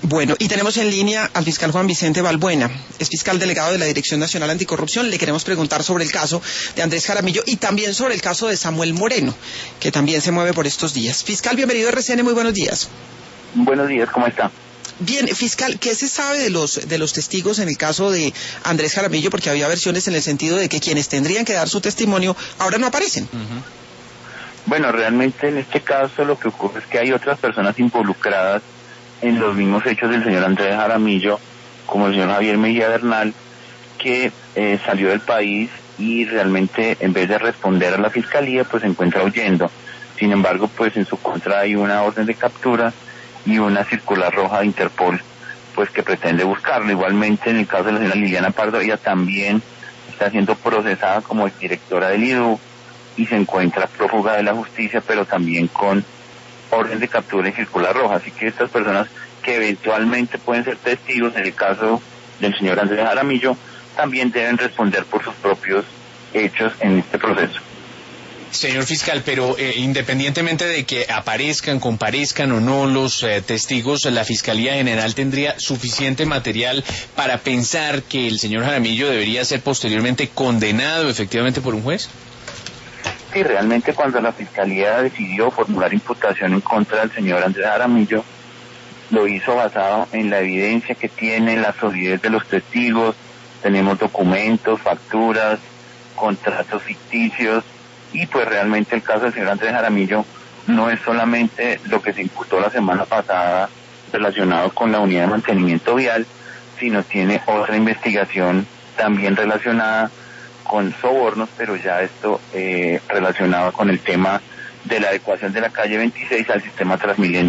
Bueno, y tenemos en línea al fiscal Juan Vicente Balbuena, es fiscal delegado de la Dirección Nacional Anticorrupción. Le queremos preguntar sobre el caso de Andrés Jaramillo y también sobre el caso de Samuel Moreno, que también se mueve por estos días. Fiscal, bienvenido a RCN, muy buenos días. Buenos días, ¿cómo está? Bien, fiscal, ¿qué se sabe de los testigos en el caso de Andrés Jaramillo? Porque había versiones en el sentido de que quienes tendrían que dar su testimonio ahora no aparecen. Bueno, realmente en este caso lo que ocurre es que hay otras personas involucradas en los mismos hechos del señor Andrés Jaramillo, como el señor Javier Mejía Bernal, que salió del país y realmente en vez de responder a la fiscalía, pues se encuentra huyendo. Sin embargo, pues en su contra hay una orden de captura y una circular roja de Interpol, pues que pretende buscarlo. Igualmente en el caso de la señora Liliana Pardo, ella también está siendo procesada como directora del IDU y se encuentra prófuga de la justicia, pero también con orden de captura y circular roja. Así que estas personas que eventualmente pueden ser testigos en el caso del señor Andrés Jaramillo también deben responder por sus propios hechos en este proceso. Señor fiscal, pero independientemente de que aparezcan, comparezcan o no los testigos, la Fiscalía General tendría suficiente material para pensar que el señor Jaramillo debería ser posteriormente condenado efectivamente por un juez. Sí, realmente cuando la Fiscalía decidió formular imputación en contra del señor Andrés Jaramillo, lo hizo basado en la evidencia que tiene, la solidez de los testigos, tenemos documentos, facturas, contratos ficticios, y pues realmente el caso del señor Andrés Jaramillo no es solamente lo que se imputó la semana pasada relacionado con la unidad de mantenimiento vial, sino tiene otra investigación también relacionada con sobornos, pero ya esto relacionado con el tema de la adecuación de la calle 26 al sistema Transmilenio.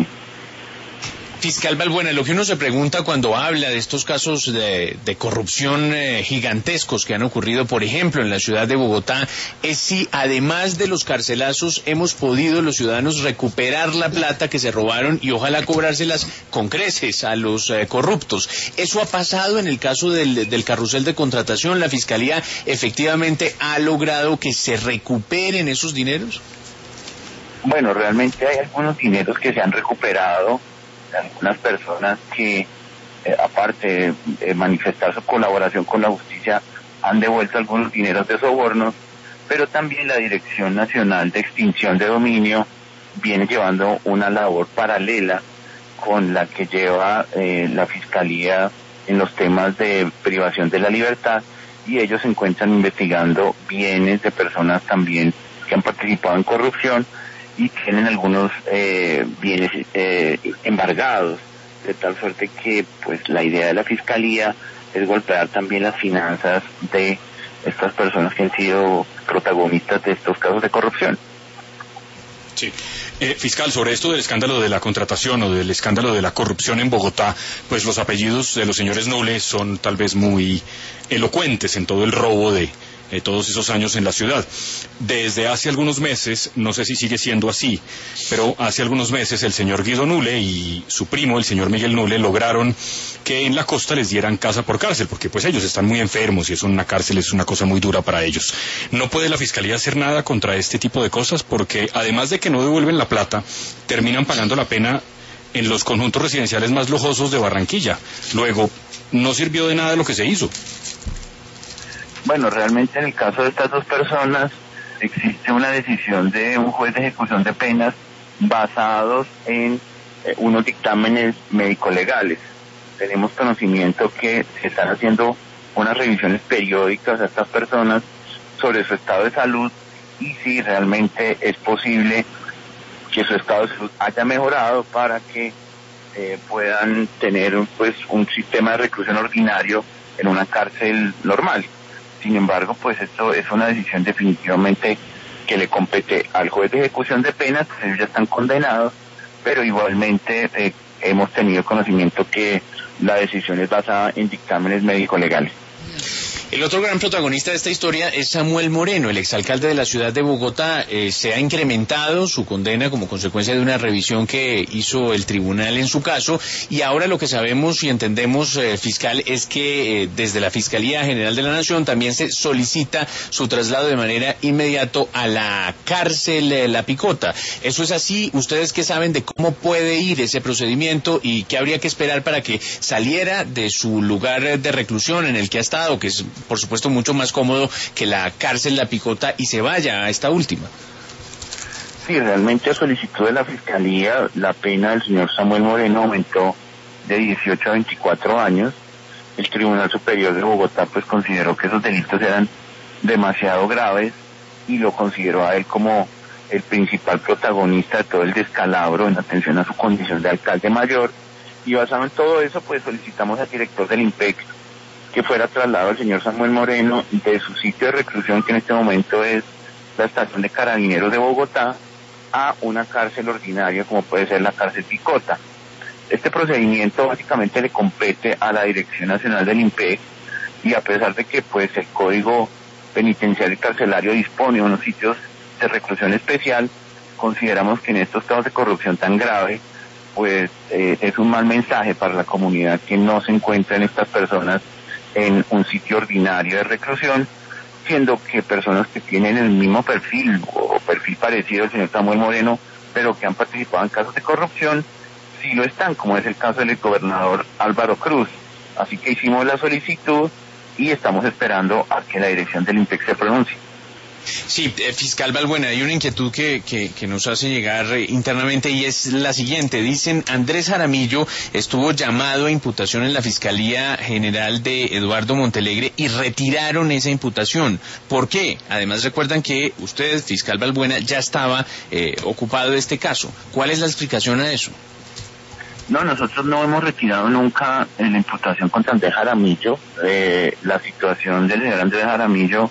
Fiscal Balbuena, lo que uno se pregunta cuando habla de estos casos de corrupción gigantescos que han ocurrido, por ejemplo, en la ciudad de Bogotá, es si además de los carcelazos hemos podido los ciudadanos recuperar la plata que se robaron y ojalá cobrárselas con creces a los corruptos. ¿Eso ha pasado en el caso del carrusel de contratación? ¿La Fiscalía efectivamente ha logrado que se recuperen esos dineros? Bueno, realmente hay algunos dineros que se han recuperado, algunas personas que, aparte de manifestar su colaboración con la justicia, han devuelto algunos dineros de sobornos, pero también la Dirección Nacional de Extinción de Dominio viene llevando una labor paralela con la que lleva la Fiscalía en los temas de privación de la libertad, y ellos se encuentran investigando bienes de personas también que han participado en corrupción y tienen algunos bienes embargados, de tal suerte que pues la idea de la Fiscalía es golpear también las finanzas de estas personas que han sido protagonistas de estos casos de corrupción. Sí. Fiscal, sobre esto del escándalo de la contratación o del escándalo de la corrupción en Bogotá, pues los apellidos de los señores Nule son tal vez muy elocuentes en todo el robo de todos esos años en la ciudad. Desde hace algunos meses, no sé si sigue siendo así, pero hace algunos meses el señor Guido Nule y su primo, el señor Miguel Nule, lograron que en la costa les dieran casa por cárcel, porque pues ellos están muy enfermos y eso en una cárcel es una cosa muy dura para ellos. ¿No puede la Fiscalía hacer nada contra este tipo de cosas? Porque además de que no devuelven la plata, terminan pagando la pena en los conjuntos residenciales más lujosos de Barranquilla. Luego, no sirvió de nada lo que se hizo. Bueno, realmente en el caso de estas dos personas existe una decisión de un juez de ejecución de penas basados en unos dictámenes médico-legales. Tenemos conocimiento que se están haciendo unas revisiones periódicas a estas personas sobre su estado de salud y si realmente es posible que su estado de salud haya mejorado para que puedan tener pues un sistema de reclusión ordinario en una cárcel normal. Sin embargo, pues esto es una decisión definitivamente que le compete al juez de ejecución de penas, pues ellos ya están condenados, pero igualmente hemos tenido conocimiento que la decisión es basada en dictámenes médico-legales. El otro gran protagonista de esta historia es Samuel Moreno, el exalcalde de la ciudad de Bogotá. Se ha incrementado su condena como consecuencia de una revisión que hizo el tribunal en su caso, y ahora lo que sabemos y entendemos, fiscal, es que desde la Fiscalía General de la Nación también se solicita su traslado de manera inmediata a la cárcel La Picota. ¿Eso es así? ¿Ustedes qué saben de cómo puede ir ese procedimiento y qué habría que esperar para que saliera de su lugar de reclusión en el que ha estado, que es por supuesto mucho más cómodo que la cárcel La Picota, y se vaya a esta última? Sí, realmente a solicitud de la Fiscalía, la pena del señor Samuel Moreno aumentó de 18 a 24 años. El Tribunal Superior de Bogotá pues consideró que esos delitos eran demasiado graves y lo consideró a él como el principal protagonista de todo el descalabro en atención a su condición de alcalde mayor, y basado en todo eso pues solicitamos al director del IMPEC que fuera trasladado al señor Samuel Moreno de su sitio de reclusión, que en este momento es la estación de Carabineros de Bogotá, a una cárcel ordinaria como puede ser la cárcel Picota. Este procedimiento básicamente le compete a la Dirección Nacional del IMPEC, y a pesar de que pues el Código Penitenciario y Carcelario dispone de unos sitios de reclusión especial, consideramos que en estos casos de corrupción tan grave pues es un mal mensaje para la comunidad que no se encuentren estas personas en un sitio ordinario de reclusión, siendo que personas que tienen el mismo perfil o perfil parecido al señor Samuel Moreno, pero que han participado en casos de corrupción, sí lo están, como es el caso del gobernador Álvaro Cruz. Así que hicimos la solicitud y estamos esperando a que la dirección del IMPEC se pronuncie. Sí, fiscal Balbuena, hay una inquietud que nos hace llegar internamente, y es la siguiente. Dicen, Andrés Jaramillo estuvo llamado a imputación en la Fiscalía General de Eduardo Montealegre y retiraron esa imputación. ¿Por qué? Además recuerdan que usted, fiscal Balbuena, ya estaba ocupado de este caso. ¿Cuál es la explicación a eso? No, nosotros no hemos retirado nunca la imputación contra Andrés Jaramillo. La situación del señor Andrés Jaramillo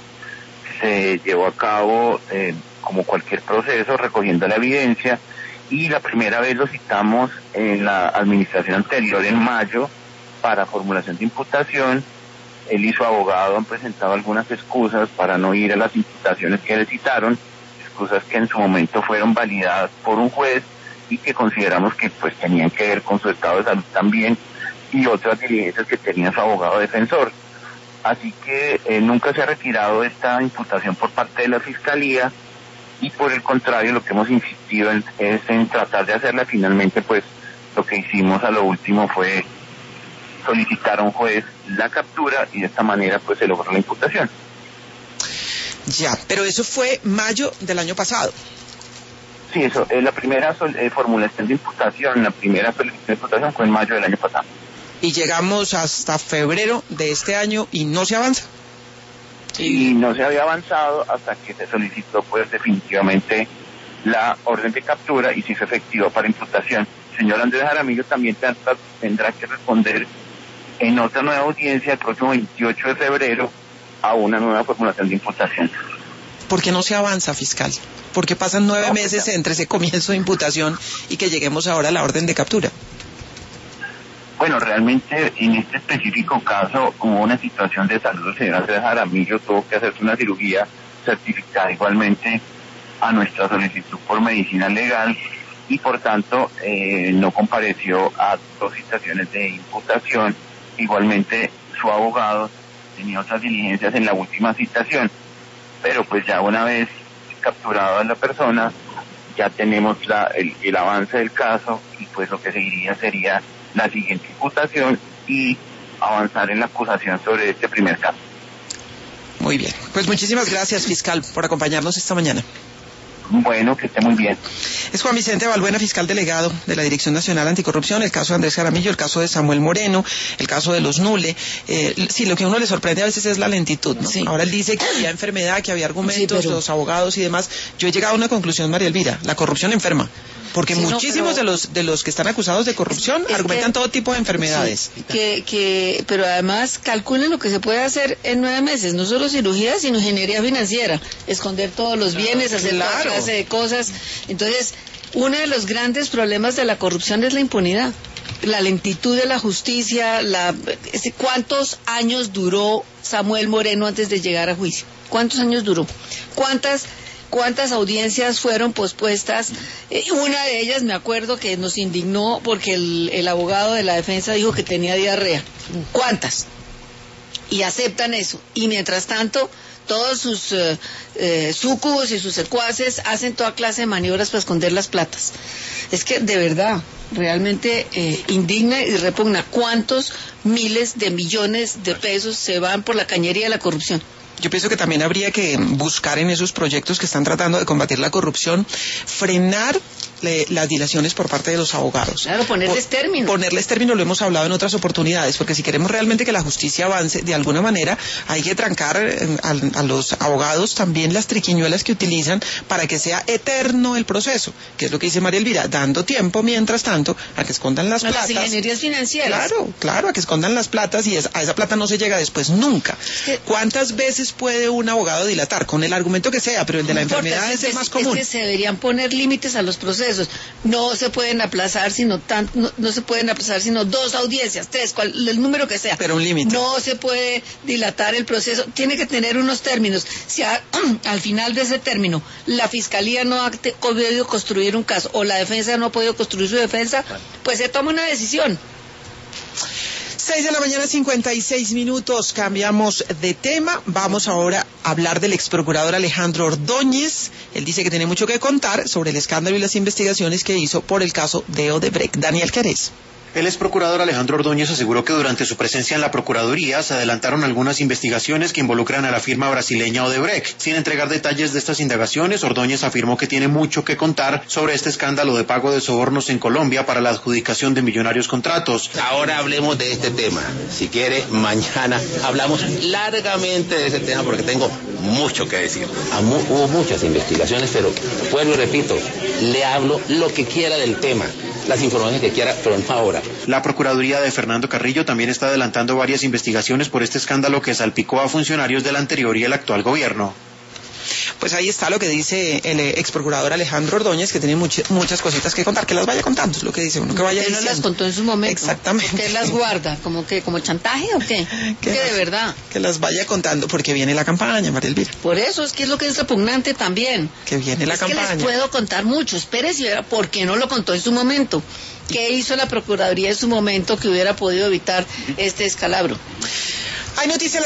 se llevó a cabo como cualquier proceso, recogiendo la evidencia, y la primera vez lo citamos en la administración anterior, en mayo, para formulación de imputación. Él y su abogado han presentado algunas excusas para no ir a las imputaciones que le citaron, excusas que en su momento fueron validadas por un juez y que consideramos que pues tenían que ver con su estado de salud también, y otras diligencias que tenía su abogado defensor. Así que nunca se ha retirado esta imputación por parte de la Fiscalía, y por el contrario lo que hemos insistido es en tratar de hacerla. Finalmente pues lo que hicimos a lo último fue solicitar a un juez la captura, y de esta manera pues se logró la imputación. Ya, pero eso fue mayo del año pasado. Sí, eso, la primera formulación de imputación, la primera solicitud de imputación fue en mayo del año pasado. Y llegamos hasta febrero de este año y no se avanza. Y no se había avanzado hasta que se solicitó pues definitivamente la orden de captura y se hizo efectivo para imputación. El señor Andrés Jaramillo también tendrá que responder en otra nueva audiencia el próximo 28 de febrero a una nueva formulación de imputación. ¿Por qué no se avanza, fiscal? ¿Por qué pasan 9 meses entre ese comienzo de imputación y que lleguemos ahora a la orden de captura? Bueno, realmente en este específico caso hubo una situación de salud. El señor Andrés Jaramillo tuvo que hacerse una cirugía certificada igualmente a nuestra solicitud por medicina legal, y por tanto no compareció a 2 citaciones de imputación. Igualmente su abogado tenía otras diligencias en la última citación, pero pues ya una vez capturada la persona ya tenemos el avance del caso, y pues lo que seguiría sería la siguiente imputación y avanzar en la acusación sobre este primer caso. Muy bien, pues muchísimas gracias, fiscal, por acompañarnos esta mañana. Bueno, que esté muy bien. Es Juan Vicente Balbuena, fiscal delegado de la Dirección Nacional Anticorrupción, el caso de Andrés Jaramillo, el caso de Samuel Moreno, el caso de los Nule. Sí, lo que a uno le sorprende a veces es la lentitud, ¿no? Sí. Ahora él dice que había enfermedad, que había argumentos, sí, los abogados y demás. Yo he llegado a una conclusión, María Elvira: la corrupción enferma. Porque sí, muchísimos de los que están acusados de corrupción argumentan todo tipo de enfermedades. Sí, pero además calculen lo que se puede hacer en 9 meses, no solo cirugía, sino ingeniería financiera, esconder todos los bienes, hacer toda clase de cosas. Entonces, uno de los grandes problemas de la corrupción es la impunidad. la lentitud de la justicia, ¿cuántos años duró Samuel Moreno antes de llegar a juicio? ¿Cuántos años duró? ¿Cuántas audiencias fueron pospuestas? Una de ellas me acuerdo que nos indignó porque el abogado de la defensa dijo que tenía diarrea. ¿Cuántas? Y aceptan eso. Y mientras tanto, todos sus súcubos y sus secuaces hacen toda clase de maniobras para esconder las platas. Es que de verdad, realmente indigna y repugna cuántos miles de millones de pesos se van por la cañería de la corrupción. Yo pienso que también habría que buscar en esos proyectos que están tratando de combatir la corrupción, frenar las dilaciones por parte de los abogados. Claro, ponerles término. Ponerles término, lo hemos hablado en otras oportunidades, porque si queremos realmente que la justicia avance, de alguna manera hay que trancar a los abogados también las triquiñuelas que utilizan para que sea eterno el proceso, que es lo que dice María Elvira, dando tiempo mientras tanto a que escondan las platas. Las ingenierías financieras. Claro, a que escondan las platas y a esa plata no se llega después nunca. ¿Cuántas veces puede un abogado dilatar? Con el argumento que sea, pero el de la enfermedad es el más común. Es que se deberían poner límites a los procesos. No se pueden aplazar sino no se pueden aplazar sino 2 audiencias, 3, el número que sea. Pero un límite. No se puede dilatar el proceso. Tiene que tener unos términos. Si al final de ese término la fiscalía no ha podido construir un caso o la defensa no ha podido construir su defensa, pues se toma una decisión. 6:56 a.m, cambiamos de tema, vamos ahora a hablar del ex procurador Alejandro Ordóñez. Él dice que tiene mucho que contar sobre el escándalo y las investigaciones que hizo por el caso de Odebrecht. Daniel Querés. El ex procurador Alejandro Ordóñez aseguró que durante su presencia en la Procuraduría se adelantaron algunas investigaciones que involucran a la firma brasileña Odebrecht. Sin entregar detalles de estas indagaciones, Ordóñez afirmó que tiene mucho que contar sobre este escándalo de pago de sobornos en Colombia para la adjudicación de millonarios contratos. Ahora hablemos de este tema. Si quiere, mañana hablamos largamente de ese tema porque tengo mucho que decir. Hubo muchas investigaciones, pero vuelvo y repito, le hablo lo que quiera del tema, las informaciones que quiera, pero no ahora. La Procuraduría de Fernando Carrillo también está adelantando varias investigaciones por este escándalo que salpicó a funcionarios del anterior y el actual gobierno. Pues ahí está lo que dice el ex procurador Alejandro Ordóñez, que tiene muchas cositas que contar, que las vaya contando, es lo que dice uno, que vaya diciendo. Él no las contó en su momento. Exactamente. ¿Usted las guarda? ¿Como chantaje o qué? Que de verdad. Que las vaya contando, porque viene la campaña, María Elvira. Por eso, es que es lo que es repugnante también. Que viene la campaña. Que les puedo contar mucho, espérese y verá por qué no lo contó en su momento. ¿Qué hizo la Procuraduría en su momento que hubiera podido evitar este descalabro? Hay noticias.